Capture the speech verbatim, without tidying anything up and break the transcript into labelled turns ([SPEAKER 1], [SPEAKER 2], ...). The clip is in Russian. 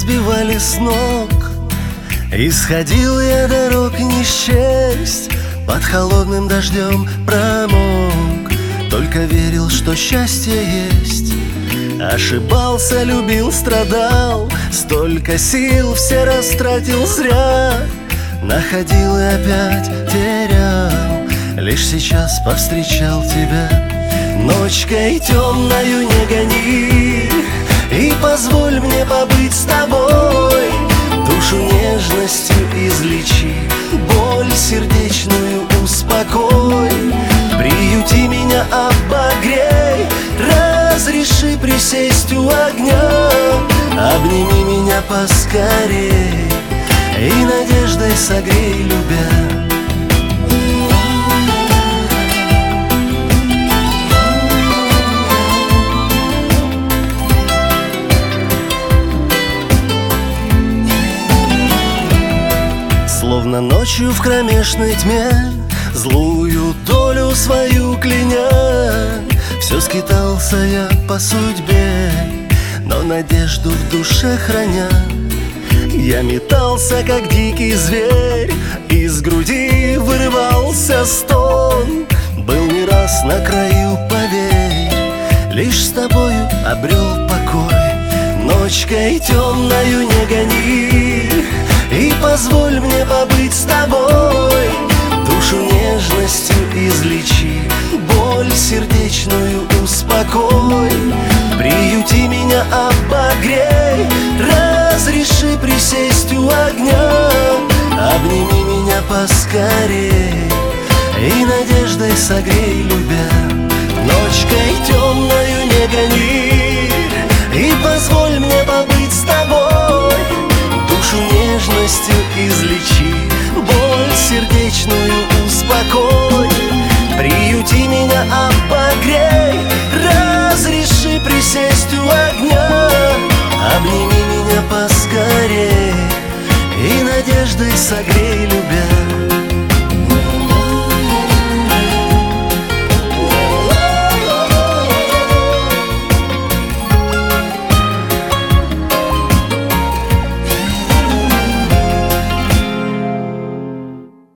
[SPEAKER 1] сбивали с ног. Исходил я дорог не счесть, под холодным дождем промок. Только верил, что счастье есть. Ошибался, любил, страдал, столько сил все растратил зря. Находил и опять терял, лишь сейчас повстречал тебя. Ночкой темною не гони и позволь мне побыть с тобой. Душу нежностью излечи, боль сердечную успокой. Приюти меня, обогрей, разреши присесть у огня. Обними меня поскорей и надеждой согрей, любя. Словно ночью в кромешной тьме, злую долю свою кляня, все скитался я по судьбе, но надежду в душе храня. Я метался, как дикий зверь, из груди вырывался стон. Был не раз на краю, поверь, лишь с тобою обрел покой. Ночкой темною не гони и позволь мне побыть с тобой. Душу нежностью излечи, боль сердечную успокой. Приюти меня, обогрей, разреши присесть у огня. Обними меня поскорей и надеждой согрей, любя. Ночкой темною не гони и позволь мне побыть с тобой. Душу нежностью излечи, боль сердечную успокой. Приюти меня, обогрей, разреши присесть у огня. Обними меня поскорей и надеждой согрей, любя.